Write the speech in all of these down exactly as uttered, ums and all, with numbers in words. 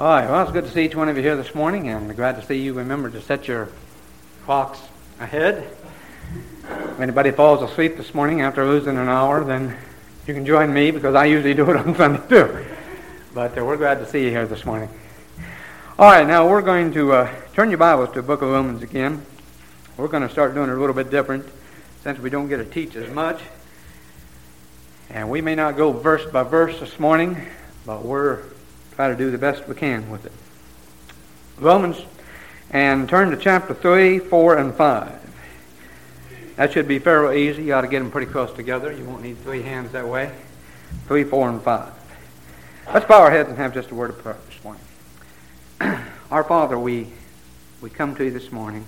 All right, well, it's good to see each one of you here this morning, and glad to see you remember to set your clocks ahead. If anybody falls asleep this morning after losing an hour, then you can join me, because I usually do it on Sunday too. But uh, we're glad to see you here this morning. All right, now we're going to uh, turn your Bibles to the book of Romans again. We're going to start doing it a little bit different, since we don't get to teach as much. And we may not go verse by verse this morning, but we're try to do the best we can with it. Romans, and turn to chapter three, four, and five. That should be fairly easy. You ought to get them pretty close together. You won't need three hands that way. three, four, and five. Let's bow our heads and have just a word of prayer this morning. Our Father, we, we come to you this morning.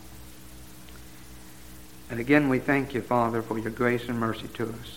And again, we thank you, Father, for your grace and mercy to us.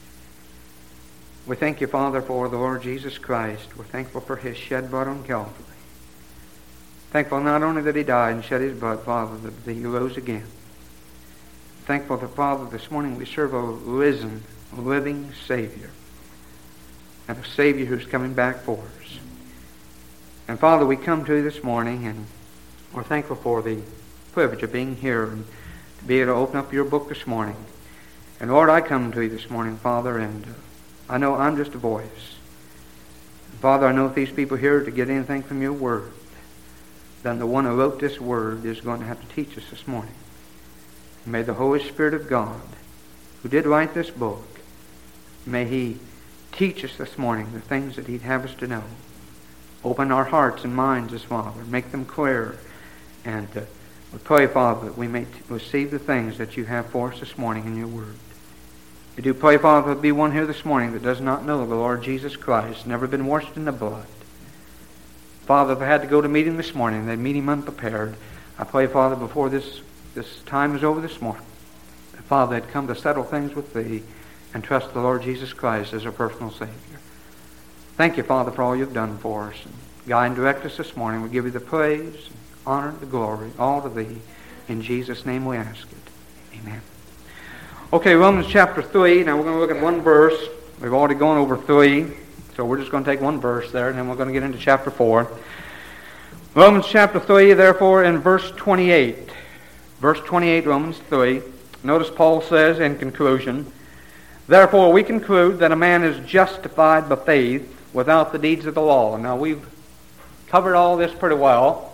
We thank you, Father, for the Lord Jesus Christ. We're thankful for his shed blood on Calvary. Thankful not only that he died and shed his blood, Father, but that he rose again. Thankful that, Father, this morning we serve a risen, living Savior. And a Savior who's coming back for us. And, Father, we come to you this morning, and we're thankful for the privilege of being here and to be able to open up your book this morning. And, Lord, I come to you this morning, Father, and uh, I know I'm just a voice. Father, I know if these people here are to get anything from your word, then the one who wrote this word is going to have to teach us this morning. May the Holy Spirit of God, who did write this book, may he teach us this morning the things that he'd have us to know. Open our hearts and minds this, Father. Make them clear. And uh, we pray, Father, that we may t- receive the things that you have for us this morning in your word. We do pray, Father, there be one here this morning that does not know the Lord Jesus Christ, never been washed in the blood. Father, if I had to go to meet him this morning, they'd meet him unprepared. I pray, Father, before this, this time is over this morning, that, Father, they'd come to settle things with thee and trust the Lord Jesus Christ as our personal Savior. Thank you, Father, for all you've done for us. And guide and direct us this morning. We give you the praise, honor, the glory, all to thee. In Jesus' name we ask it. Amen. Okay, Romans chapter three. Now we're going to look at one verse. We've already gone over three, so we're just going to take one verse there, and then we're going to get into chapter four. Romans chapter three, therefore, in verse twenty-eight. Verse twenty-eight, Romans three. Notice Paul says in conclusion, therefore we conclude that a man is justified by faith without the deeds of the law. Now we've covered all this pretty well.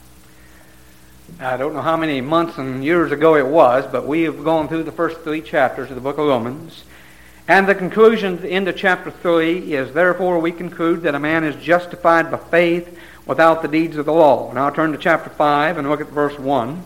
I don't know how many months and years ago it was, but we have gone through the first three chapters of the book of Romans. And the conclusion into chapter three is, therefore we conclude that a man is justified by faith without the deeds of the law. Now I'll turn to chapter five and look at verse one.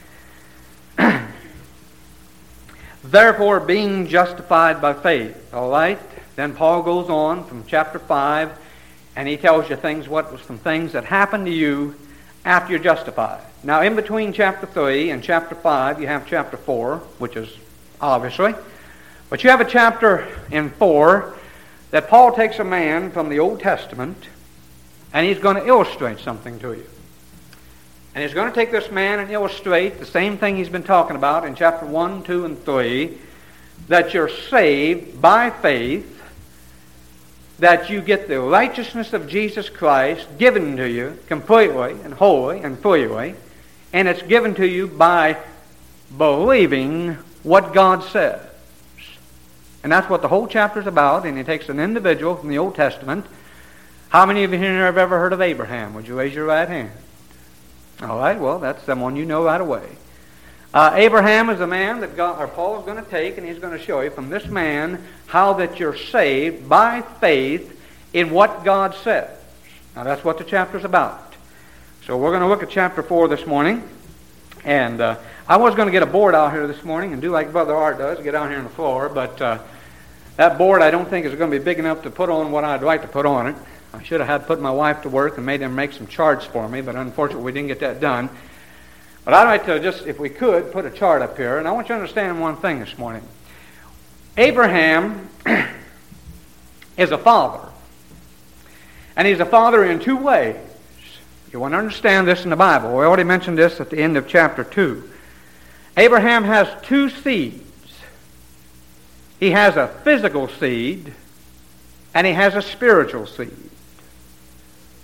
Therefore, being justified by faith. All right? Then Paul goes on from chapter five, and he tells you things, what was some things that happened to you after you're justified. Now, in between chapter three and chapter five, you have chapter four, which is obviously. But you have a chapter in four that Paul takes a man from the Old Testament, and he's going to illustrate something to you. And he's going to take this man and illustrate the same thing he's been talking about in chapter one, two, and three, that you're saved by faith, that you get the righteousness of Jesus Christ given to you completely and wholly and freely, and it's given to you by believing what God says. And that's what the whole chapter is about, and he takes an individual from the Old Testament. How many of you here have ever heard of Abraham? Would you raise your right hand? All right, well, that's someone you know right away. Uh, Abraham is a man that God, or Paul is going to take, and he's going to show you from this man how that you're saved by faith in what God says. Now, that's what the chapter's about. So we're going to look at chapter four this morning. And uh, I was going to get a board out here this morning and do like Brother Art does, get out here on the floor. But uh, that board I don't think is going to be big enough to put on what I'd like to put on it. I should have had put my wife to work and made them make some charts for me, but unfortunately we didn't get that done. But I'd like to just, if we could, put a chart up here. And I want you to understand one thing this morning. Abraham is a father. And he's a father in two ways. You want to understand this in the Bible. We already mentioned this at the end of chapter two. Abraham has two seeds. He has a physical seed, and he has a spiritual seed.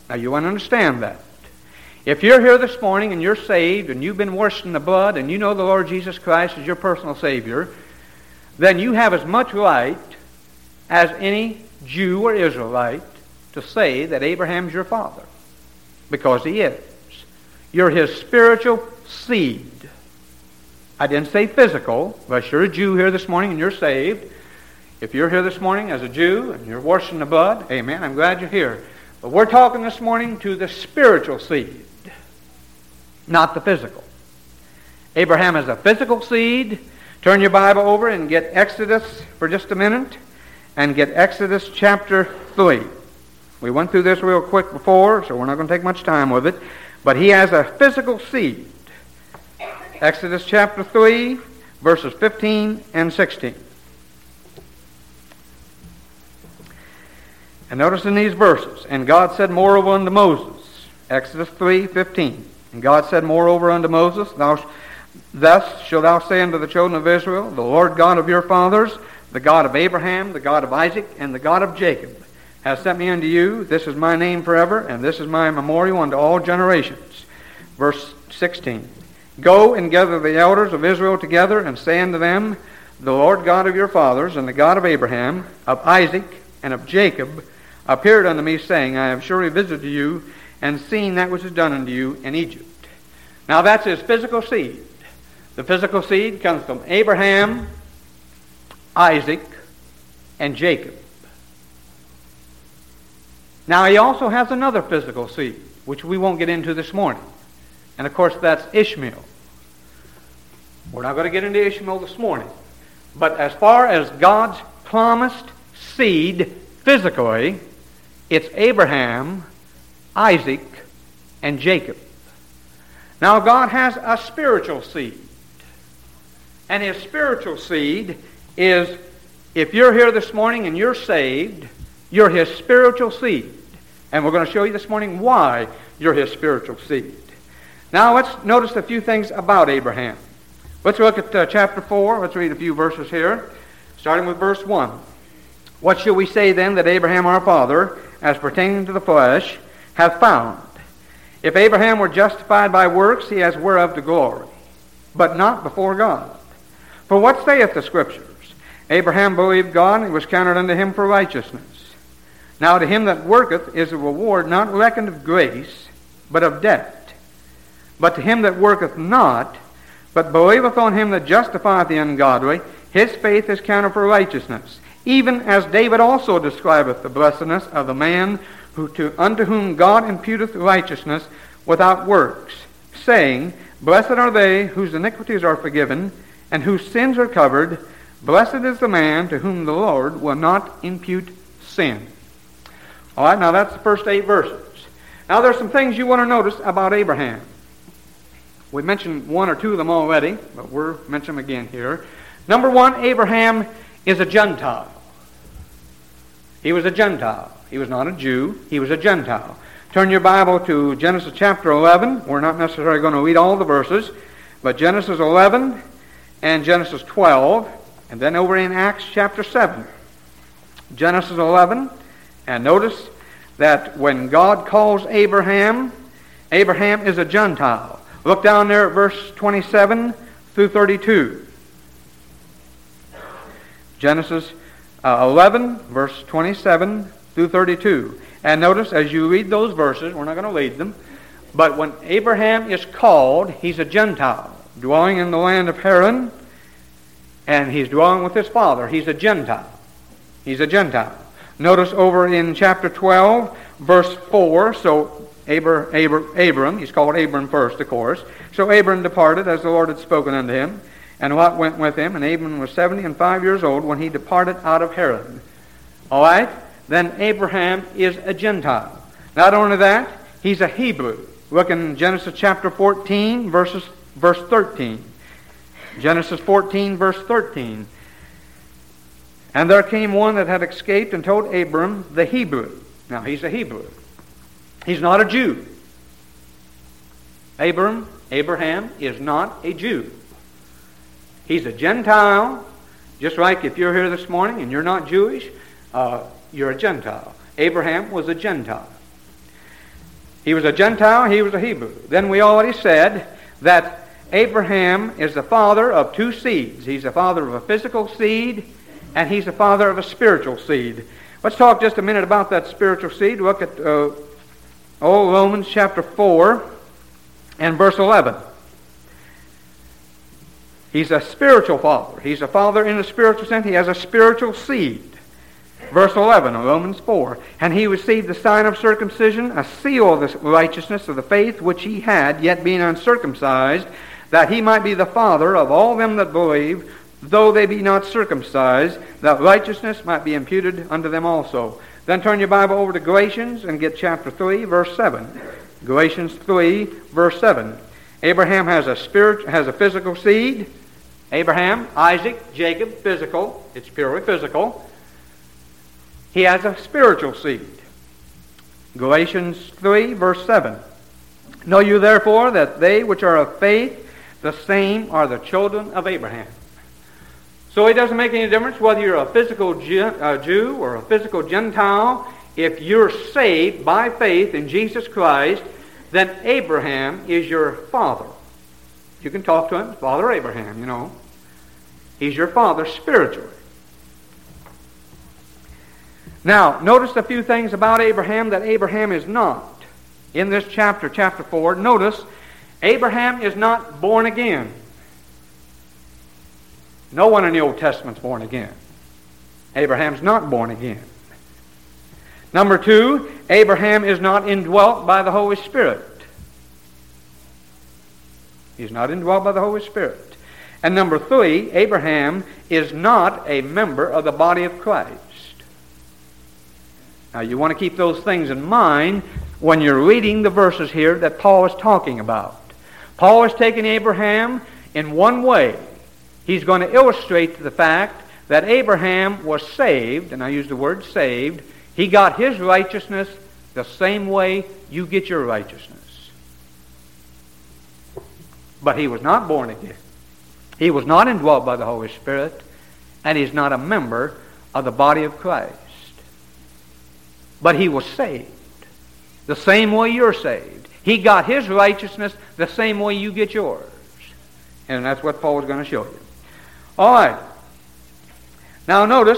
Now you want to understand that. If you're here this morning and you're saved and you've been washed in the blood and you know the Lord Jesus Christ as your personal Savior, then you have as much right as any Jew or Israelite to say that Abraham's your father, because he is. You're his spiritual seed. I didn't say physical, but you're a Jew here this morning and you're saved. If you're here this morning as a Jew and you're washed in the blood, amen, I'm glad you're here. But we're talking this morning to the spiritual seed, not the physical. Abraham is a physical seed. Turn your Bible over and get Exodus for just a minute, and get Exodus chapter three. We went through this real quick before, so we're not going to take much time with it. But he has a physical seed. Exodus chapter three, verses fifteen and sixteen. And notice in these verses, and God said moreover unto Moses, Exodus three, fifteen. And God said moreover unto Moses, Thou sh- Thus shalt thou say unto the children of Israel, The Lord God of your fathers, the God of Abraham, the God of Isaac, and the God of Jacob, has sent me unto you. This is my name forever, and this is my memorial unto all generations. Verse sixteen. Go and gather the elders of Israel together, and say unto them, The Lord God of your fathers, and the God of Abraham, of Isaac, and of Jacob, appeared unto me, saying, I have surely visited you, and seen that which is done unto you in Egypt. Now that's his physical seed. The physical seed comes from Abraham, Isaac, and Jacob. Now he also has another physical seed, which we won't get into this morning. And of course that's Ishmael. We're not going to get into Ishmael this morning. But as far as God's promised seed physically, it's Abraham, Isaac, and Jacob. Now God has a spiritual seed. And his spiritual seed is, if you're here this morning and you're saved, you're his spiritual seed. And we're going to show you this morning why you're his spiritual seed. Now let's notice a few things about Abraham. Let's look at uh, chapter four. Let's read a few verses here, starting with verse one. What shall we say then that Abraham our father, as pertaining to the flesh, hath found? If Abraham were justified by works, he has whereof to glory, but not before God. For what saith the Scriptures? Abraham believed God, and it was counted unto him for righteousness. Now to him that worketh is a reward not reckoned of grace, but of debt. But to him that worketh not, but believeth on him that justifieth the ungodly, his faith is counted for righteousness. Even as David also describeth the blessedness of the man who to, unto whom God imputeth righteousness without works, saying, Blessed are they whose iniquities are forgiven, and whose sins are covered. Blessed is the man to whom the Lord will not impute sin. All right, now that's the first eight verses. Now there's some things you want to notice about Abraham. We mentioned one or two of them already, but we'll mention them again here. Number one, Abraham is a Gentile. He was a Gentile. He was not a Jew. He was a Gentile. Turn your Bible to Genesis chapter eleven. We're not necessarily going to read all the verses, but Genesis eleven and Genesis twelve, and then over in Acts chapter seven. Genesis eleven, and notice that when God calls Abraham, Abraham is a Gentile. Look down there at verse twenty-seven through thirty-two. Genesis uh, eleven, verse twenty-seven through thirty-two. And notice, as you read those verses, we're not going to read them, but when Abraham is called, he's a Gentile, dwelling in the land of Haran, and he's dwelling with his father. He's a Gentile. He's a Gentile. Notice over in chapter twelve, verse four, so Abr, Abr, Abram, he's called Abram first, of course. So Abram departed as the Lord had spoken unto him, and Lot went with him, and Abram was seventy and five years old when he departed out of Haran. All right? Then Abraham is a Gentile. Not only that, he's a Hebrew. Look in Genesis chapter fourteen, verses, verse thirteen. Genesis fourteen, verse thirteen. And there came one that had escaped and told Abram the Hebrew. Now, he's a Hebrew. He's not a Jew. Abram, Abraham, is not a Jew. He's a Gentile. Just like if you're here this morning and you're not Jewish, uh, you're a Gentile. Abraham was a Gentile. He was a Gentile, he was a Hebrew. Then we already said that Abraham is the father of two seeds. He's the father of a physical seed, and he's the father of a spiritual seed. Let's talk just a minute about that spiritual seed. Look at uh, oh, Romans chapter four and verse eleven. He's a spiritual father. He's a father in a spiritual sense. He has a spiritual seed. Verse eleven of Romans four. And he received the sign of circumcision, a seal of the righteousness of the faith which he had, yet being uncircumcised, that he might be the father of all them that believe, though they be not circumcised, that righteousness might be imputed unto them also. Then turn your Bible over to Galatians and get chapter three, verse seven. Galatians three, verse seven. Abraham has a spirit, has a physical seed. Abraham, Isaac, Jacob, physical. It's purely physical. He has a spiritual seed. Galatians three, verse seven. Know you therefore that they which are of faith, the same are the children of Abraham. So it doesn't make any difference whether you're a physical Jew or a physical Gentile. If you're saved by faith in Jesus Christ, then Abraham is your father. You can talk to him, Father Abraham, you know. He's your father spiritually. Now, notice a few things about Abraham that Abraham is not. In this chapter, chapter four, notice Abraham is not born again. No one in the Old Testament is born again. Abraham's not born again. Number two, Abraham is not indwelt by the Holy Spirit. He's not indwelt by the Holy Spirit. And number three, Abraham is not a member of the body of Christ. Now you want to keep those things in mind when you're reading the verses here that Paul is talking about. Paul is taking Abraham in one way. He's going to illustrate the fact that Abraham was saved, and I use the word saved. He got his righteousness the same way you get your righteousness. But he was not born again. He was not indwelt by the Holy Spirit, and he's not a member of the body of Christ. But he was saved the same way you're saved. He got his righteousness the same way you get yours. And that's what Paul is going to show you. All right. Now notice,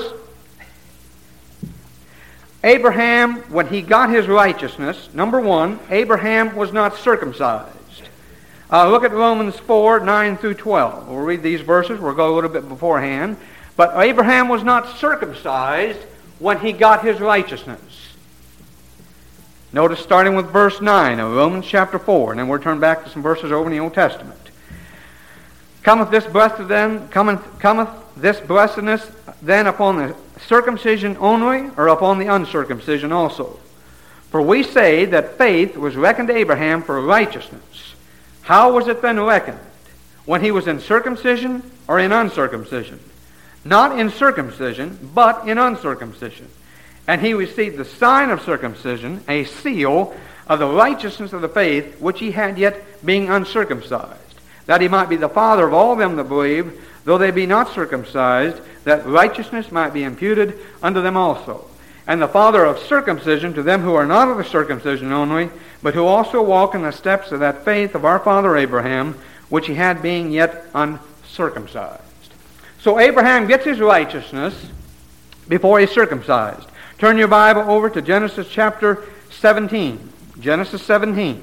Abraham, when he got his righteousness, number one, Abraham was not circumcised. Uh, look at Romans four, nine through twelve. We'll read these verses. We'll go a little bit beforehand. But Abraham was not circumcised when he got his righteousness. Notice starting with verse nine of Romans chapter four, and then we'll turn back to some verses over in the Old Testament. Cometh this blessed then, cometh, cometh this blessedness then upon the circumcision only, or upon the uncircumcision also? For we say that faith was reckoned to Abraham for righteousness. How was it then reckoned? When he was in circumcision or in uncircumcision? Not in circumcision, but in uncircumcision. And he received the sign of circumcision, a seal of the righteousness of the faith which he had yet being uncircumcised, that he might be the father of all them that believe, though they be not circumcised, that righteousness might be imputed unto them also. And the father of circumcision to them who are not of the circumcision only, but who also walk in the steps of that faith of our father Abraham, which he had being yet uncircumcised. So Abraham gets his righteousness before he's circumcised. Turn your Bible over to Genesis chapter seventeen. Genesis seventeen.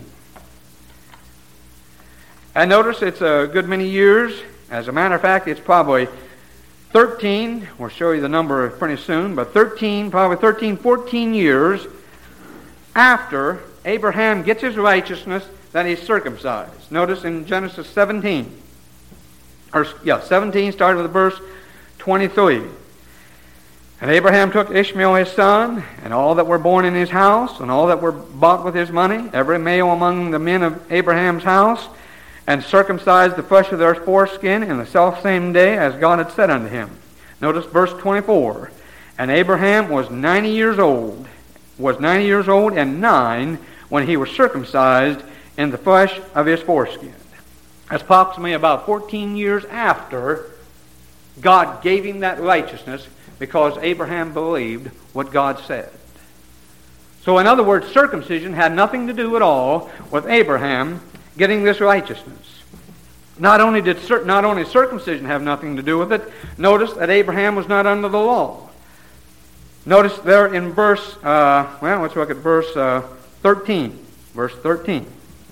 And notice it's a good many years. As a matter of fact, it's probably thirteen. We'll show you the number pretty soon. But thirteen, probably thirteen, fourteen years after Abraham gets his righteousness that he's circumcised. Notice in Genesis seventeen. Or, yeah, seventeen, started with verse twenty-three. And Abraham took Ishmael his son, and all that were born in his house, and all that were bought with his money, every male among the men of Abraham's house, and circumcised the flesh of their foreskin in the selfsame day as God had said unto him. Notice verse twenty-four. And Abraham was ninety years old, was ninety years old and nine when he was circumcised in the flesh of his foreskin. That's approximately about fourteen years after God gave him that righteousness, because Abraham believed what God said. So in other words, circumcision had nothing to do at all with Abraham getting this righteousness. Not only did not only circumcision have nothing to do with it, notice that Abraham was not under the law. Notice there in verse, uh, well, let's look at verse uh, thirteen. Verse thirteen.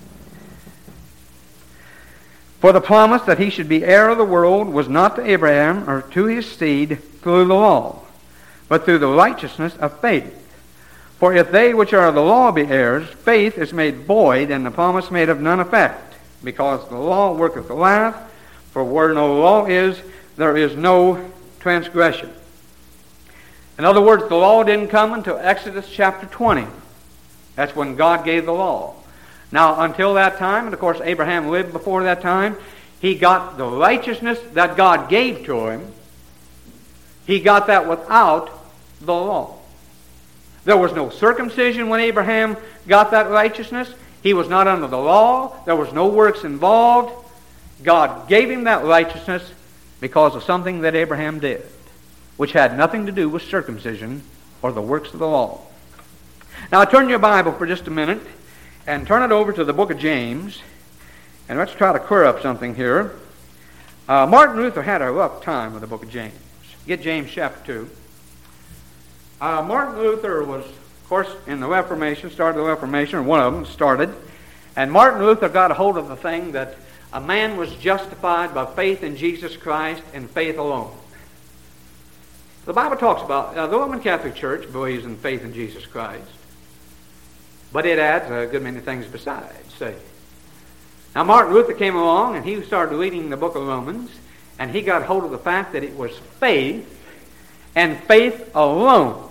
For the promise that he should be heir of the world was not to Abraham or to his seed through the law, but through the righteousness of faith. For if they which are of the law be heirs, faith is made void, and the promise made of none effect, because the law worketh wrath, for where no law is, there is no transgression. In other words, the law didn't come until Exodus chapter twenty. That's when God gave the law. Now, until that time, and of course Abraham lived before that time, he got the righteousness that God gave to him. He got that without the law. There was no circumcision when Abraham got that righteousness. He was not under the law. There was no works involved. God gave him that righteousness because of something that Abraham did, which had nothing to do with circumcision or the works of the law. Now turn your Bible for just a minute and turn it over to the book of James, and let's try to clear up something here. Uh, Martin Luther had a rough time with the book of James. Get James chapter two. Uh, Martin Luther was, of course, in the Reformation, started the Reformation, or one of them started, and Martin Luther got a hold of the thing that a man was justified by faith in Jesus Christ and faith alone. The Bible talks about, uh, the Roman Catholic Church believes in faith in Jesus Christ, but it adds a good many things besides, say. Now Martin Luther came along and he started reading the book of Romans, and he got hold of the fact that it was faith and faith alone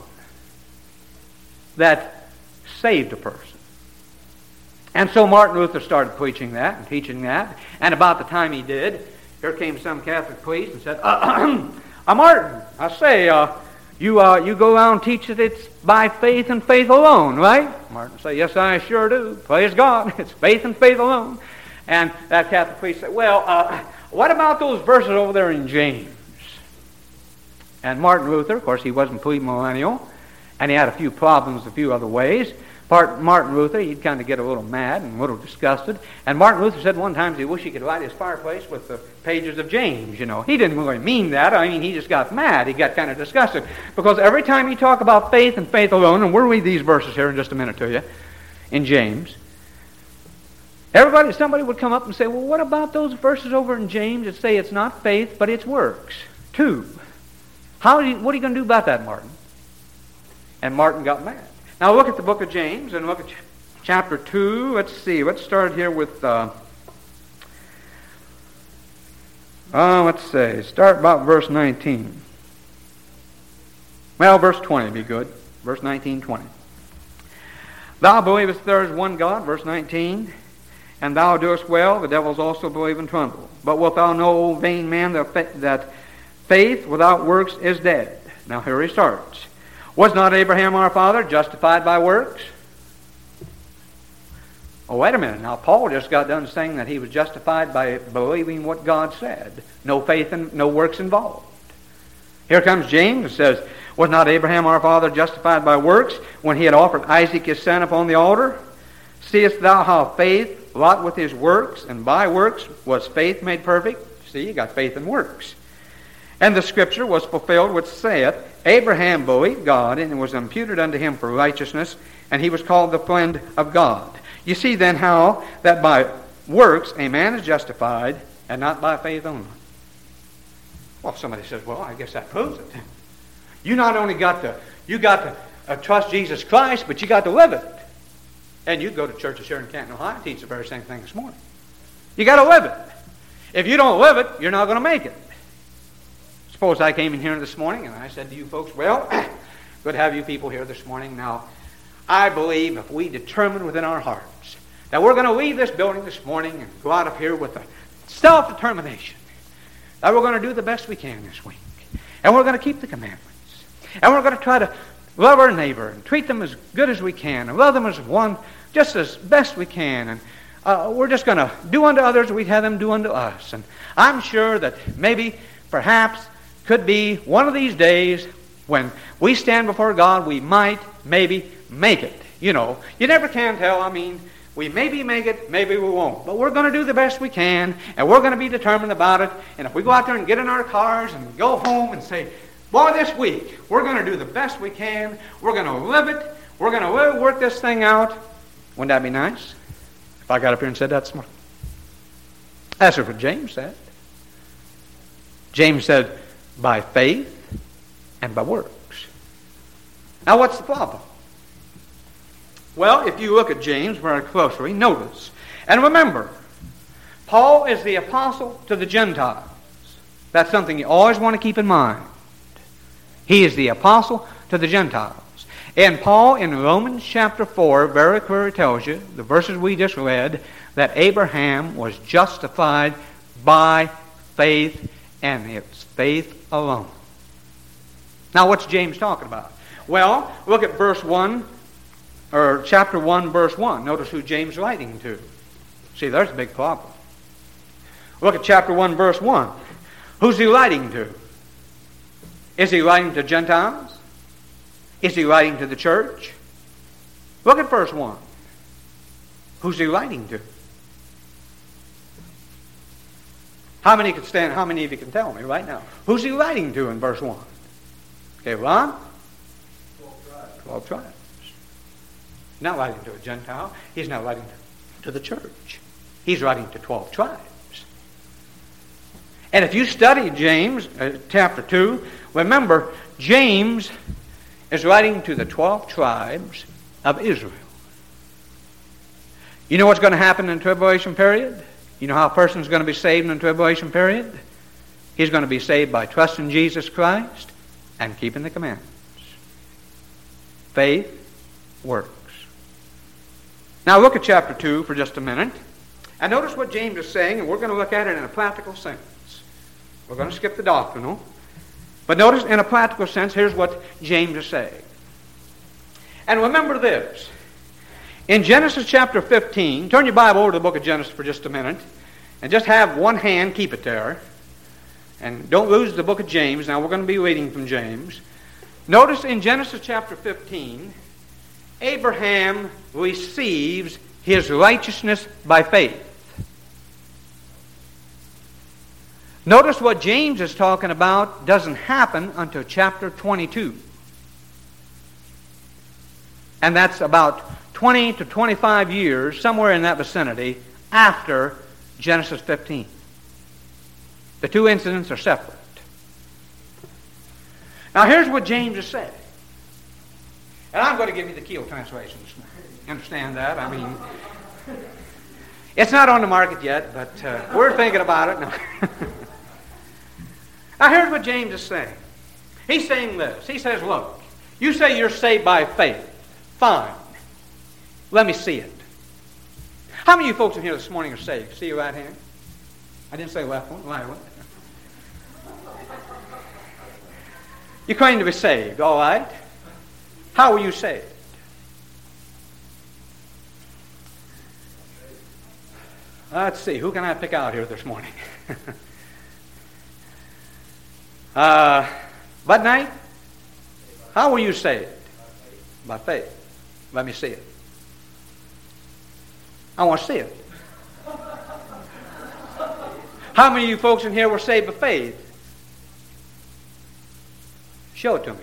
that saved a person. And so Martin Luther started preaching that and teaching that, and about the time he did, here came some Catholic priest and said, uh, uh, Martin, I say, uh, you uh, you go around and teach that it's by faith and faith alone, right? Martin said, yes, I sure do. Praise God. It's faith and faith alone. And that Catholic priest said, well, uh, what about those verses over there in James? And Martin Luther, of course, he wasn't premillennial, and he had a few problems a few other ways. Part, Martin Luther, he'd kind of get a little mad and a little disgusted. And Martin Luther said one time he wished he could light his fireplace with the pages of James, you know. He didn't really mean that. I mean, he just got mad. He got kind of disgusted. Because every time he talked about faith and faith alone, and we'll read these verses here in just a minute to you, in James, everybody, somebody would come up and say, well, what about those verses over in James that say it's not faith, but it's works? Two. How do you, what are you going to do about that, Martin? And Martin got mad. Now look at the book of James and look at ch- chapter two. Let's see. Let's start here with, uh, uh, let's say, start about verse nineteen. Well, verse twenty would be good. Verse nineteen, twenty. Thou believest there is one God, verse nineteen, and thou doest well, the devils also believe and tremble. But wilt thou know, O vain man, that, fa- that faith without works is dead? Now here he starts. Was not Abraham our father justified by works? Oh, wait a minute. Now, Paul just got done saying that he was justified by believing what God said. No faith and no works involved. Here comes James and says, was not Abraham our father justified by works when he had offered Isaac his son upon the altar? Seest thou how faith wrought with his works, and by works was faith made perfect? See, you got faith and works. And the scripture was fulfilled which saith, Abraham believed God, and it was imputed unto him for righteousness, and he was called the friend of God. You see then how that by works a man is justified, and not by faith only. Well, somebody says, well, I guess that proves it. You not only got to, you got to uh, trust Jesus Christ, but you got to live it. And you go to churches here in Canton, Ohio, teach the very same thing this morning. You got to live it. If you don't live it, you're not going to make it. Suppose I came in here this morning and I said to you folks, well, good to have you people here this morning. Now, I believe if we determine within our hearts that we're going to leave this building this morning and go out of here with a self-determination that we're going to do the best we can this week, and we're going to keep the commandments, and we're going to try to love our neighbor and treat them as good as we can, and love them as one, just as best we can, and uh, we're just going to do unto others as we'd have them do unto us. And I'm sure that maybe, perhaps, could be one of these days when we stand before God, we might maybe make it You know, you never can tell. I mean, we maybe make it, maybe we won't. But we're going to do the best we can, and we're going to be determined about it. And if we go out there and get in our cars and go home and say, boy, this week, we're going to do the best we can. We're going to live it. We're going to really work this thing out. Wouldn't that be nice if I got up here and said that this morning? That's what James said. James said, by faith and by works. Now, what's the problem? Well, if you look at James very closely, notice. And remember, Paul is the apostle to the Gentiles. That's something you always want to keep in mind. He is the apostle to the Gentiles. And Paul in Romans chapter four very clearly tells you, the verses we just read, that Abraham was justified by faith, and it's faith alone. Now, what's James talking about? Well, look at verse one, or chapter one, verse one. Notice who James is writing to. See, there's a big problem. Look at chapter one, verse one. Who's he writing to? Is he writing to Gentiles? Is he writing to the church? Look at verse one. Who's he writing to? How many can stand? How many of you can tell me right now? Who's he writing to in verse one? Okay, Ron? Twelve tribes. Twelve tribes. He's not writing to a Gentile. He's not writing to the church. He's writing to twelve tribes. And if you study James, uh, chapter two, remember, James is writing to the twelve tribes of Israel. You know what's going to happen in the tribulation period? You know how a person's going to be saved in the tribulation period? He's going to be saved by trusting Jesus Christ and keeping the commandments. Faith works. Now look at chapter two for just a minute. And notice what James is saying, and we're going to look at it in a practical sense. We're going to skip the doctrinal. But notice, in a practical sense, here's what James is saying. And remember this. In Genesis chapter fifteen, turn your Bible over to the book of Genesis for just a minute, and just have one hand, keep it there. And don't lose the book of James. Now we're going to be reading from James. Notice in Genesis chapter fifteen, Abraham receives his righteousness by faith. Notice what James is talking about doesn't happen until chapter twenty-two. And that's about twenty to twenty-five years, somewhere in that vicinity, after Genesis fifteen. The two incidents are separate. Now here's what James is saying. And I'm going to give you the Keel translation this morning. Understand that? I mean, it's not on the market yet, but uh, we're thinking about it now. Now here's what James is saying. He's saying this. He says, look, you say you're saved by faith. Fine. Let me see it. How many of you folks in here this morning are saved? See your right hand? I didn't say left one, right one. You claim to be saved, all right? How were you saved? Let's see, who can I pick out here this morning? uh, what night? How were you saved? By faith. Let me see it. I want to see it. How many of you folks in here were saved by faith? Show it to me.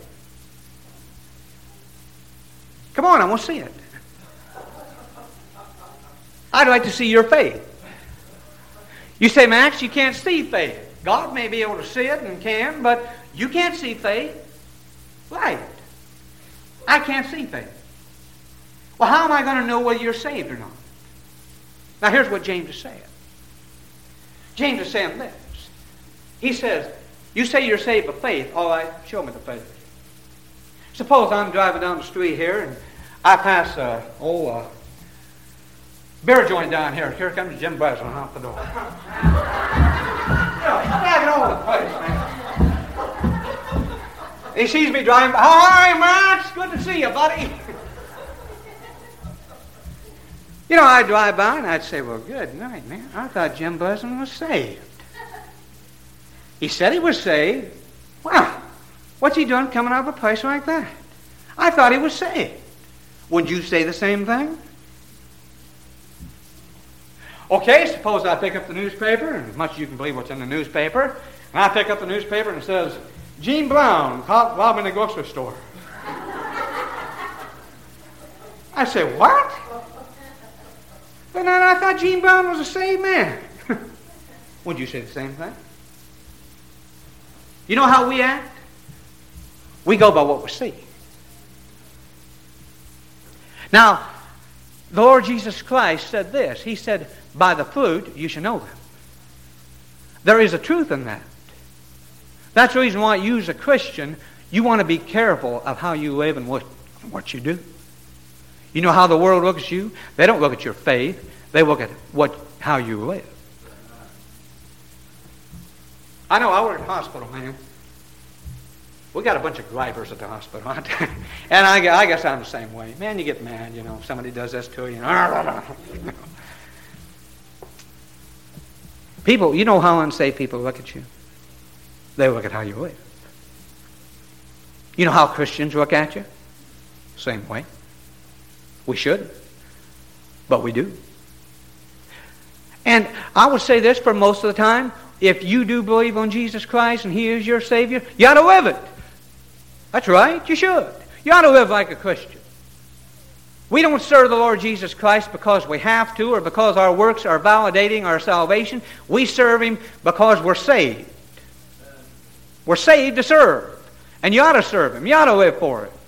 Come on, I want to see it. I'd like to see your faith. You say, Max, you can't see faith. God may be able to see it and can, but you can't see faith. Right. I can't see faith. Well, how am I going to know whether you're saved or not? Now, here's what James is saying. James is saying this. He says, you say you're saved by faith. All right, show me the faith. Suppose I'm driving down the street here and I pass a old uh, beer joint down here. Here comes Jim Breslin out the door. He's bagging all over the place, man. He sees me driving. Hi, Max. Good to see you, buddy. You know, I'd drive by and I'd say, well, good night, man. I thought Jim Breslin was saved. He said he was saved. Wow. What's he doing coming out of a place like that? I thought he was saved. Wouldn't you say the same thing? Okay, suppose I pick up the newspaper, and as much as you can believe what's in the newspaper, and I pick up the newspaper and it says, Gene Brown caught robbing a grocery store. I say, what? But then I thought Gene Brown was a saved man. Would you say the same thing? You know how we act? We go by what we see. Now, the Lord Jesus Christ said this. He said, by the fruit you shall know them. There is a truth in that. That's the reason why you as a Christian, you want to be careful of how you live and what, what you do. You know how the world looks at you? They don't look at your faith. They look at what how you live. I know I work at the hospital, man. We got a bunch of gripers at the hospital. And I, I guess I'm the same way. Man, you get mad, you know, if somebody does this to you. you know. People, you know how unsafe people look at you? They look at how you live. You know how Christians look at you? Same way. We should. But we do. And I would say this for most of the time. If you do believe on Jesus Christ and He is your Savior, you ought to live it. That's right, you should. You ought to live like a Christian. We don't serve the Lord Jesus Christ because we have to or because our works are validating our salvation. We serve Him because we're saved. We're saved to serve. And you ought to serve Him. You ought to live for Him.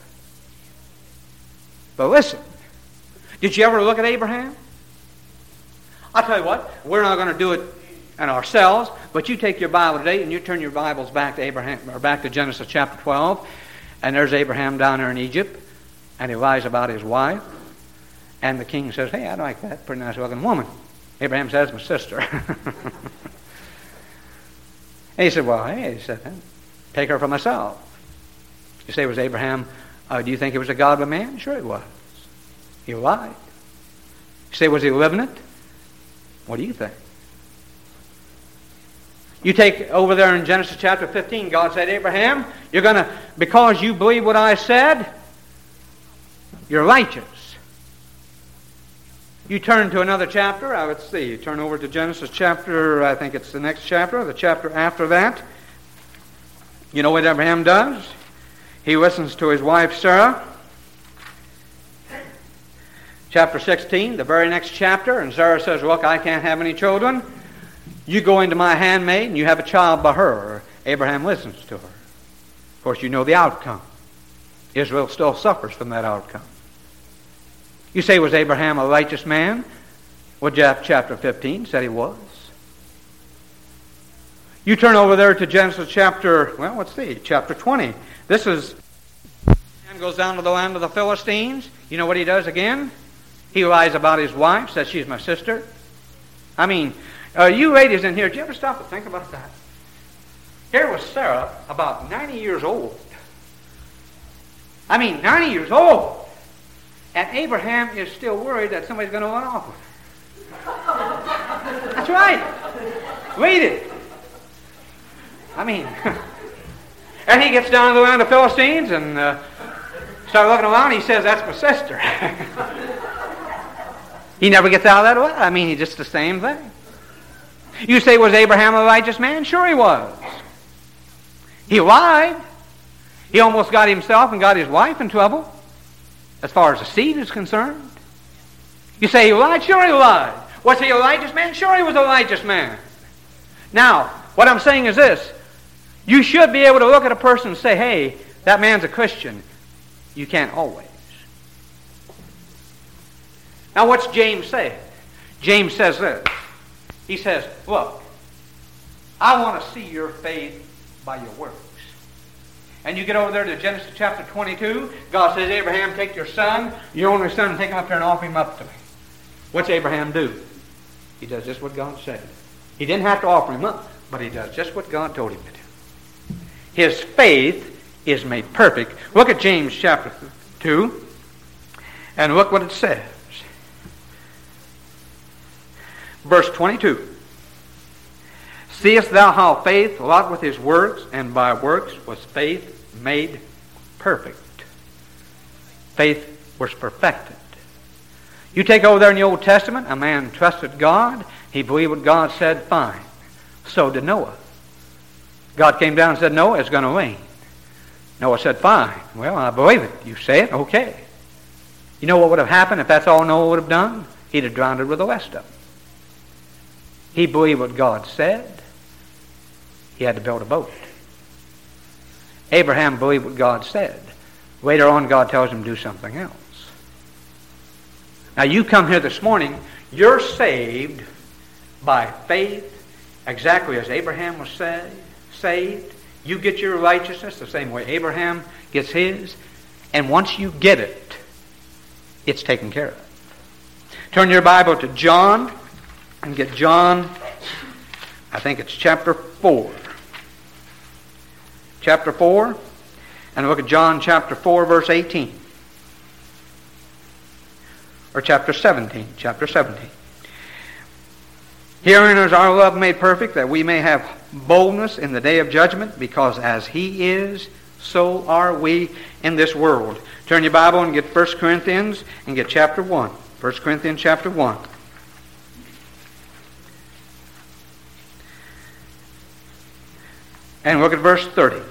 But listen, did you ever look at Abraham? I'll tell you what, we're not going to do it in ourselves, but you take your Bible today and you turn your Bibles back to Abraham or back to Genesis chapter twelve, and there's Abraham down there in Egypt, and he lies about his wife, and the king says, hey, I like that pretty nice looking woman. Abraham says, my sister. And he said, well, hey, he said, take her for myself. You say, was Abraham, uh, do you think he was a godly man? Sure he was. He lied. You say, was he living it? What do you think? You take over there in Genesis chapter fifteen, God said, Abraham, you're going to, because you believe what I said, you're righteous. You turn to another chapter, uh, let's see, you turn over to Genesis chapter, I think it's the next chapter, the chapter after that. You know what Abraham does? He listens to his wife Sarah. Chapter sixteen, the very next chapter, and Sarah says, look, I can't have any children. You go into my handmaid and you have a child by her. Abraham listens to her. Of course, you know the outcome. Israel still suffers from that outcome. You say, was Abraham a righteous man? Well, chapter fifteen said he was. You turn over there to Genesis chapter, well, let's see, chapter twenty. This is, man goes down to the land of the Philistines. You know what he does again? He lies about his wife, says she's my sister. I mean, uh, you ladies in here, did you ever stop to think about that? Here was Sarah, about ninety years old. I mean, ninety years old. And Abraham is still worried that somebody's going to run off with her. That's right. Read it. I mean, and he gets down to the land of the Philistines and uh, starts looking around. He says, that's my sister. He never gets out of that way. I mean, he's just the same thing. You say, was Abraham a righteous man? Sure he was. He lied. He almost got himself and got his wife in trouble as far as the seed is concerned. You say he lied? Sure he lied. Was he a righteous man? Sure he was a righteous man. Now, what I'm saying is this. You should be able to look at a person and say, hey, that man's a Christian. You can't always. Now, what's James say? James says this. He says, look, I want to see your faith by your works. And you get over there to Genesis chapter twenty-two. God says, Abraham, take your son, your only son, and take him up there and offer him up to me. What's Abraham do? He does just what God said. He didn't have to offer him up, but he does just what God told him to do. His faith is made perfect. Look at James chapter two, and look what it says. Verse twenty-two. Seest thou how faith wrought with his works, and by works was faith made perfect. Faith was perfected. You take over there in the Old Testament, a man trusted God. He believed what God said, fine. So did Noah. God came down and said, Noah, it's going to rain. Noah said, fine. Well, I believe it. You say it, okay. You know what would have happened if that's all Noah would have done? He'd have drowned with the rest of them. He believed what God said. He had to build a boat. Abraham believed what God said. Later on, God tells him to do something else. Now, you come here this morning, you're saved by faith, exactly as Abraham was saved. saved. You get your righteousness the same way Abraham gets his. And once you get it, it's taken care of. Turn your Bible to John and get John, I think it's chapter four. Chapter four, and look at John chapter four, verse eighteen. Or chapter seventeen, chapter seventeen. Herein is our love made perfect, that we may have boldness in the day of judgment, because as He is, so are we in this world. Turn your Bible and get First Corinthians and get chapter one. First Corinthians chapter one. And look at verse thirty.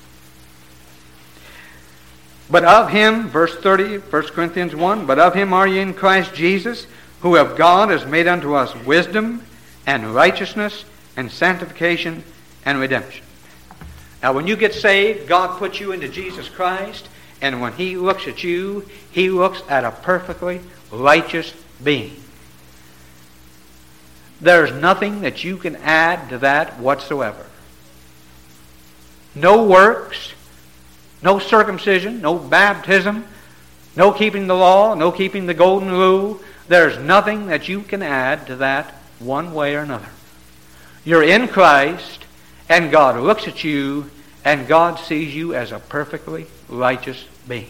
But of Him, verse thirty, First Corinthians one, but of Him are ye in Christ Jesus, who of God is made unto us wisdom and righteousness and sanctification and redemption. Now when you get saved, God puts you into Jesus Christ, and when He looks at you, He looks at a perfectly righteous being. There's nothing that you can add to that whatsoever. No works, no circumcision, no baptism, no keeping the law, no keeping the golden rule. There's nothing that you can add to that one way or another. You're in Christ, and God looks at you, and God sees you as a perfectly righteous being.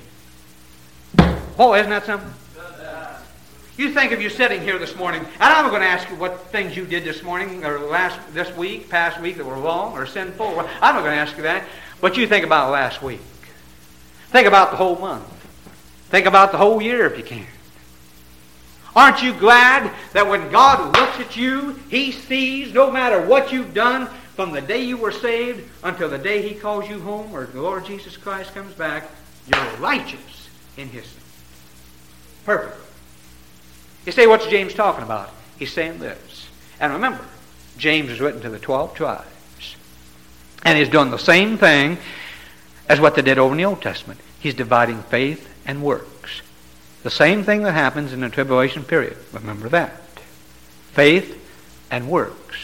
Boy, isn't that something? You think of you sitting here this morning, and I'm going to ask you what things you did this morning, or last this week, past week, that were wrong or sinful. I'm not going to ask you that. But you think about last week. Think about the whole month. Think about the whole year if you can. Aren't you glad that when God looks at you, He sees no matter what you've done from the day you were saved until the day He calls you home, or the Lord Jesus Christ comes back, you're righteous in His sight. Perfect. You say, what's James talking about? He's saying this. And remember, James is written to the twelve tribes. And he's done the same thing as what they did over in the Old Testament. He's dividing faith and works. The same thing that happens in the tribulation period. Remember that. Faith and works.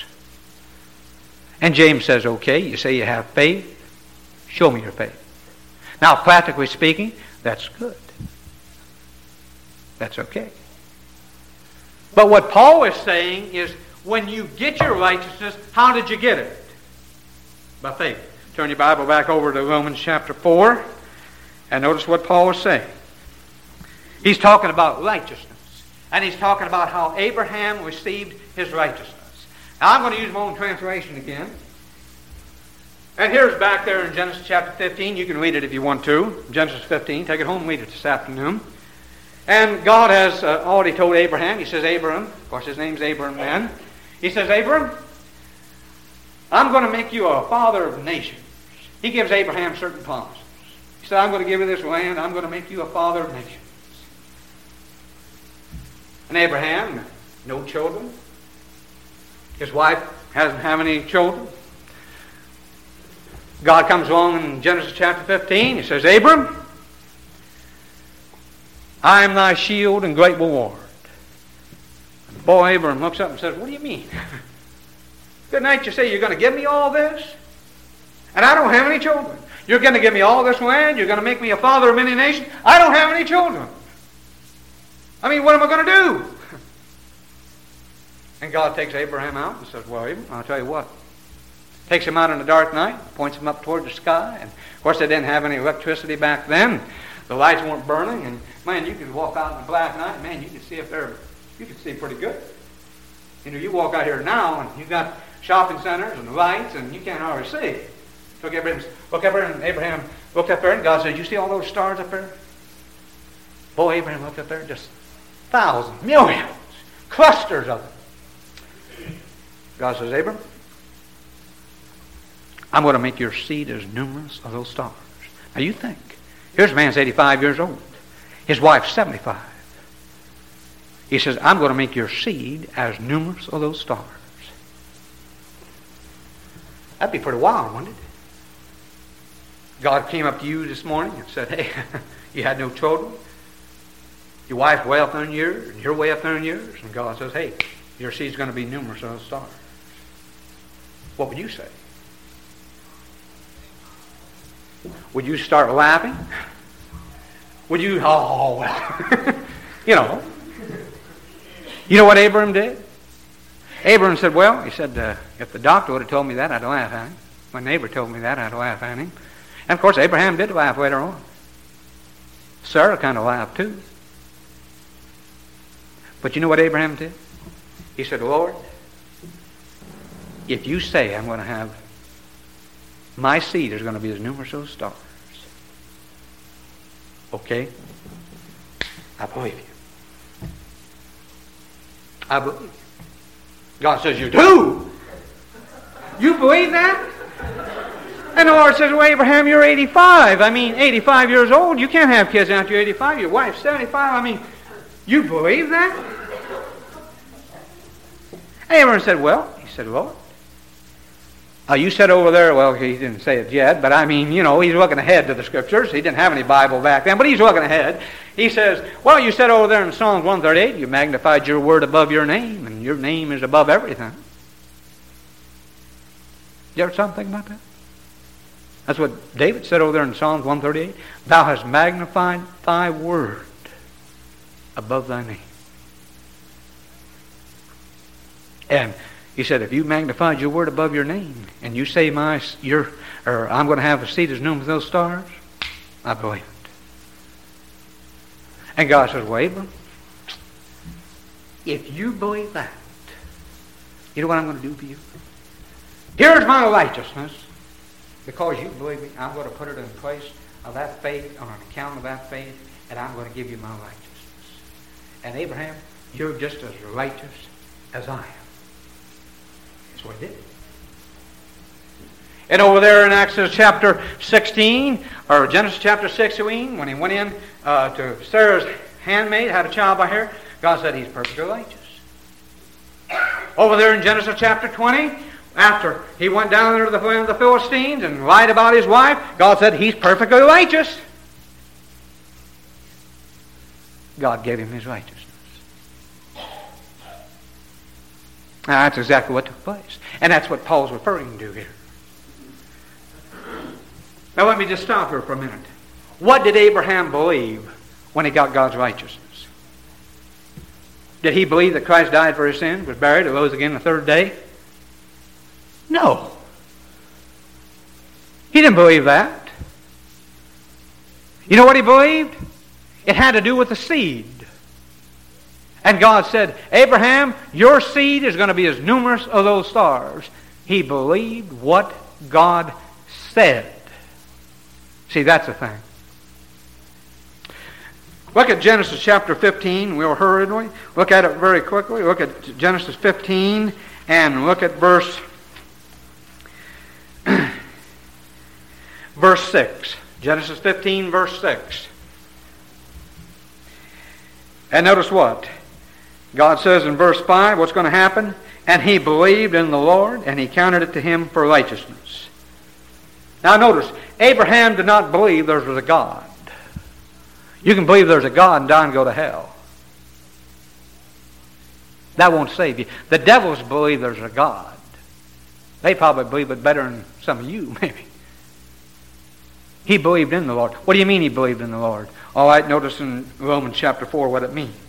And James says, okay, you say you have faith. Show me your faith. Now, practically speaking, that's good. That's okay. But what Paul is saying is, when you get your righteousness, how did you get it? By faith. Turn your Bible back over to Romans chapter four, and notice what Paul is saying. He's talking about righteousness, and he's talking about how Abraham received his righteousness. Now, I'm going to use my own translation again. And here's back there in Genesis chapter fifteen. You can read it if you want to. Genesis fifteen. Take it home and read it this afternoon. And God has uh, already told Abraham, He says, Abram, of course his name's Abram then. He says, Abram, I'm going to make you a father of nations. He gives Abraham certain promises. He said, I'm going to give you this land. I'm going to make you a father of nations. And Abraham, no children. His wife hasn't have any children. God comes along in Genesis chapter fifteen. He says, Abram, I am thy shield and great reward. Boy, Abram looks up and says, what do you mean? Good night, you say you're going to give me all this? And I don't have any children. You're going to give me all this land? You're going to make me a father of many nations? I don't have any children. I mean, what am I going to do? And God takes Abraham out and says, well, Abram, I'll tell you what. Takes him out in the dark night, points him up toward the sky. And of course, they didn't have any electricity back then. The lights weren't burning, and man, you could walk out in the black night, and man, you could see if they're, you could see pretty good. You know, you walk out here now, and you've got shopping centers and lights, and you can't hardly see. Look up there, look up there, and Abraham looked up there, and God said, you see all those stars up there? Boy, Abraham looked up there, just thousands, millions, clusters of them. God says, Abram, I'm going to make your seed as numerous as those stars. Now you think. Here's a man's eighty-five years old. His wife's seventy-five. He says, I'm going to make your seed as numerous as those stars. That'd be pretty wild, wouldn't it? God came up to you this morning and said, hey, you had no children. Your wife's way up there in years, and you're way up there in years. And God says, hey, your seed's going to be numerous as those stars. What would you say? Would you start laughing? Would you, oh, well, you know. You know what Abraham did? Abraham said, well, he said, uh, if the doctor would have told me that, I'd laugh at him. My neighbor told me that, I'd laugh at him. And, of course, Abraham did laugh later on. Sarah kind of laughed, too. But you know what Abraham did? He said, Lord, if you say I'm going to have, my seed is going to be as numerous as those stars. Okay? I believe you. I believe you. God says, you do? You believe that? And the Lord says, well, Abraham, you're eighty-five. I mean, eighty-five years old. You can't have kids after you're eighty-five. Your wife's seventy-five. I mean, you believe that? Abraham said, well, he said, Lord, uh, you said over there, well, he didn't say it yet, but I mean, you know, he's looking ahead to the Scriptures. He didn't have any Bible back then, but he's looking ahead. He says, well, you said over there in Psalms one thirty-eight, you magnified your word above your name, and your name is above everything. You ever something about that? That's what David said over there in Psalms one thirty-eight. Thou hast magnified thy word above thy name. And he said, if you magnified your word above your name, and you say my your or I'm going to have a seed as numerous as those stars, I believe it. And God says, well, Abram, if you believe that, you know what I'm going to do for you? Here's my righteousness. Because you believe me, I'm going to put it in place of that faith, on account of that faith, and I'm going to give you my righteousness. And Abraham, you're just as righteous as I am. That's what he did. And over there in Exodus chapter sixteen, or Genesis chapter sixteen, when he went in uh, to Sarah's handmaid, had a child by her, God said he's perfectly righteous. Over there in Genesis chapter twenty, after he went down there to the land of the Philistines and lied about his wife, God said he's perfectly righteous. God gave him his righteousness. Now, that's exactly what took place. And that's what Paul's referring to here. Now let me just stop here for a minute. What did Abraham believe when he got God's righteousness? Did he believe that Christ died for his sins, was buried, and rose again the third day? No. He didn't believe that. You know what he believed? It had to do with the seed. And God said, Abraham, your seed is going to be as numerous as those stars. He believed what God said. See, that's the thing. Look at Genesis chapter fifteen. We'll hurriedly look at it very quickly. Look at Genesis fifteen and look at verse verse six. Genesis fifteen, verse six. And notice what? God says in verse five, what's going to happen? And he believed in the Lord, and he counted it to him for righteousness. Now notice, Abraham did not believe there was a God. You can believe there's a God and die and go to hell. That won't save you. The devils believe there's a God. They probably believe it better than some of you, maybe. He believed in the Lord. What do you mean he believed in the Lord? All right, notice in Romans chapter four what it means.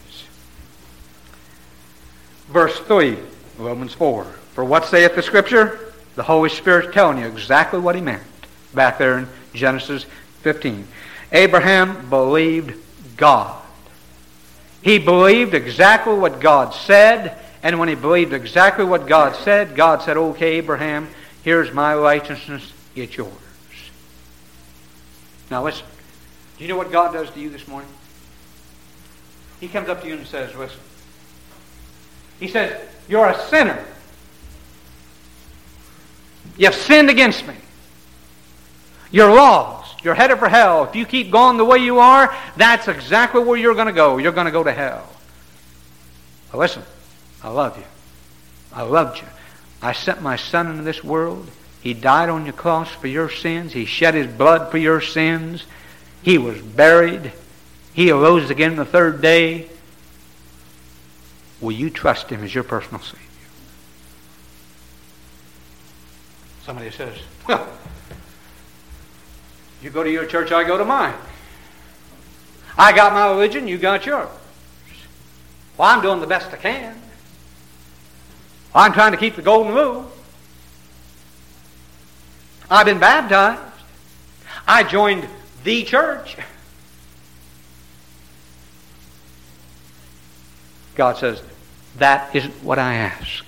Verse three, Romans four. For what saith the Scripture? The Holy Spirit's telling you exactly what he meant. Back there in Genesis fifteen. Abraham believed God. He believed exactly what God said, and when he believed exactly what God said, God said, okay, Abraham, here's my righteousness, it's yours. Now listen, do you know what God does to you this morning? He comes up to you and says, listen. He says, you're a sinner. You've sinned against me. You're lost. You're headed for hell. If you keep going the way you are, that's exactly where you're going to go. You're going to go to hell. But listen, I love you. I loved you. I sent my Son into this world. He died on your cross for your sins. He shed His blood for your sins. He was buried. He arose again the third day. Will you trust Him as your personal Savior? Somebody says, well, you go to your church, I go to mine. I got my religion, you got yours. Well, I'm doing the best I can. I'm trying to keep the golden rule. I've been baptized. I joined the church. God says, that isn't what I ask.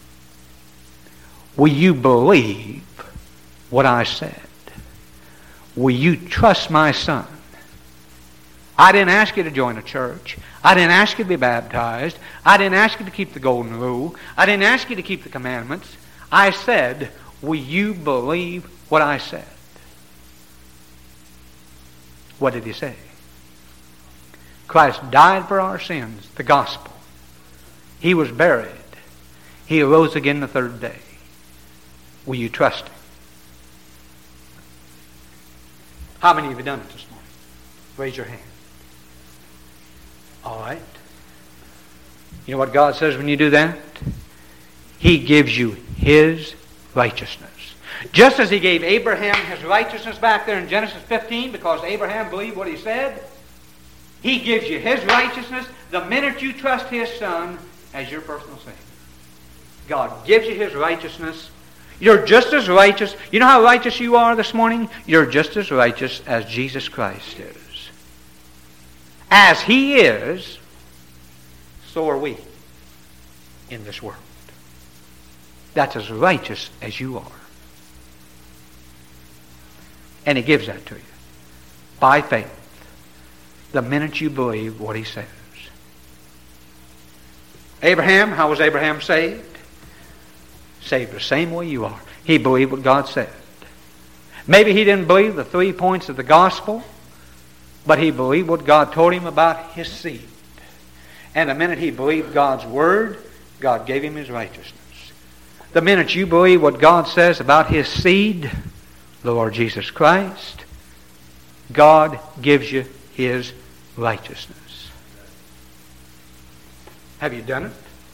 Will you believe what I said? Will you trust my Son? I didn't ask you to join a church. I didn't ask you to be baptized. I didn't ask you to keep the golden rule. I didn't ask you to keep the commandments. I said, will you believe what I said? What did He say? Christ died for our sins, the gospel. He was buried. He arose again the third day. Will you trust Him? How many of you have done it this morning? Raise your hand. All right. You know what God says when you do that? He gives you His righteousness. Just as He gave Abraham his righteousness back there in Genesis fifteen, because Abraham believed what he said, He gives you His righteousness the minute you trust His Son as your personal Savior. God gives you His righteousness. You're just as righteous. You know how righteous you are this morning? You're just as righteous as Jesus Christ is. As He is, so are we in this world. That's as righteous as you are. And He gives that to you by faith the minute you believe what He says. Abraham, how was Abraham saved? Saved the same way you are. He believed what God said. Maybe he didn't believe the three points of the gospel, but he believed what God told him about his seed. And the minute he believed God's word, God gave him His righteousness. The minute you believe what God says about His seed, the Lord Jesus Christ, God gives you His righteousness. Have you done it?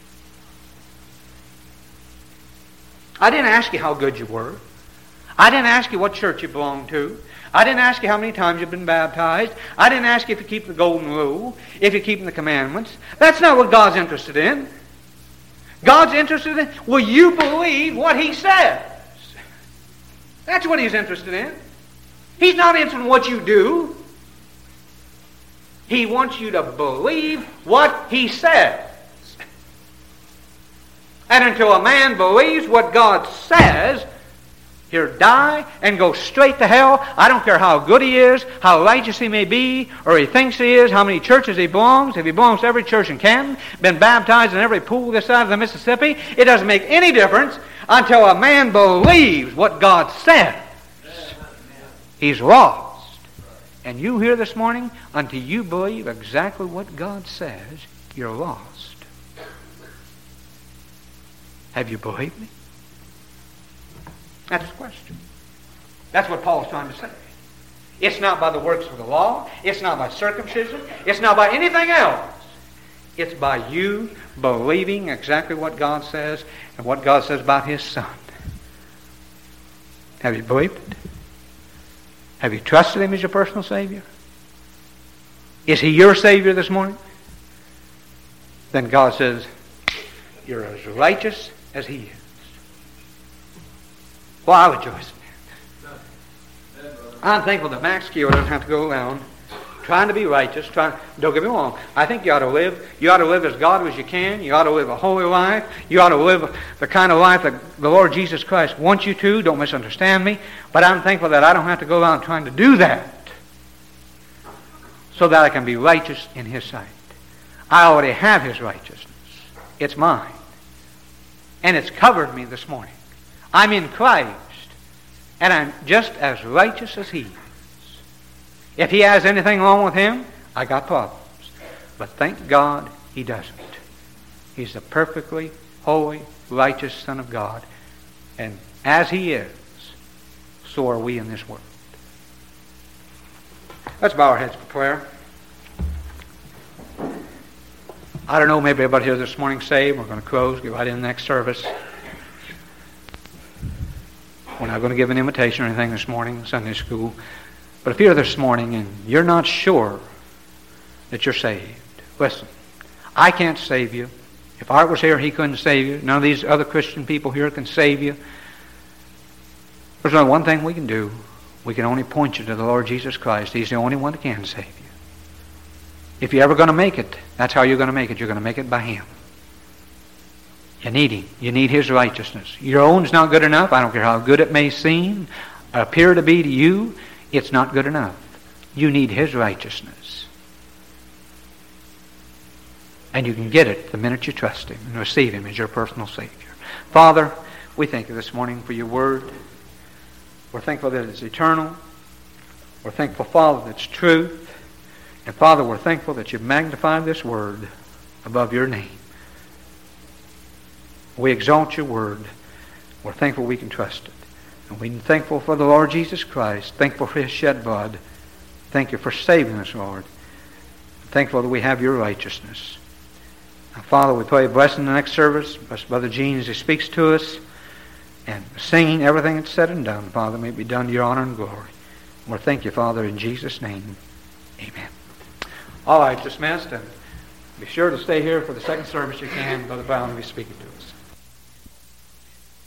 I didn't ask you how good you were. I didn't ask you what church you belonged to. I didn't ask you how many times you've been baptized. I didn't ask you if you keep the golden rule, if you're keeping the commandments. That's not what God's interested in. God's interested in, will you believe what He says? That's what He's interested in. He's not interested in what you do. He wants you to believe what He says. And until a man believes what God says, he'll die and go straight to hell. I don't care how good he is, how righteous he may be, or he thinks he is, how many churches he belongs. If he belongs to every church in Canton, been baptized in every pool this side of the Mississippi, it doesn't make any difference until a man believes what God says. He's lost. And you here this morning, until you believe exactly what God says, you're lost. Have you believed me? That's the question. That's what Paul's trying to say. It's not by the works of the law. It's not by circumcision. It's not by anything else. It's by you believing exactly what God says and what God says about His Son. Have you believed it? Have you trusted Him as your personal Savior? Is He your Savior this morning? Then God says, you're as righteous as He is. Well, I rejoice in that. I'm thankful that Max Keogh doesn't have to go around trying to be righteous. Trying, don't get me wrong. I think you ought to live. You ought to live as godly as you can. You ought to live a holy life. You ought to live the kind of life that the Lord Jesus Christ wants you to. Don't misunderstand me. But I'm thankful that I don't have to go around trying to do that so that I can be righteous in His sight. I already have His righteousness. It's mine. And it's covered me this morning. I'm in Christ. And I'm just as righteous as He is. If He has anything wrong with Him, I got problems. But thank God He doesn't. He's the perfectly holy, righteous Son of God. And as He is, so are we in this world. Let's bow our heads for prayer. I don't know, maybe everybody here this morning saved. We're going to close, get right in the next service. We're not going to give an invitation or anything this morning in Sunday school. But if you're here this morning and you're not sure that you're saved, listen, I can't save you. If Art was here, he couldn't save you. None of these other Christian people here can save you. There's only one thing we can do. We can only point you to the Lord Jesus Christ. He's the only one that can save you. If you're ever going to make it, that's how you're going to make it. You're going to make it by Him. You need Him. You need His righteousness. Your own's not good enough. I don't care how good it may seem, appear to be to you, it's not good enough. You need His righteousness. And you can get it the minute you trust Him and receive Him as your personal Savior. Father, we thank you this morning for your word. We're thankful that it's eternal. We're thankful, Father, that it's truth. And Father, we're thankful that you've magnified this word above your name. We exalt your word. We're thankful we can trust it. And we're thankful for the Lord Jesus Christ. Thankful for His shed blood. Thank you for saving us, Lord. Thankful that we have your righteousness. Now, Father, we pray a blessing in the next service. Bless Brother Gene as he speaks to us. And singing everything that's said and done, Father, may it be done to your honor and glory. And we thank you, Father, in Jesus' name. Amen. All right, dismissed. And be sure to stay here for the second service you can. Brother Brown will be speaking to us.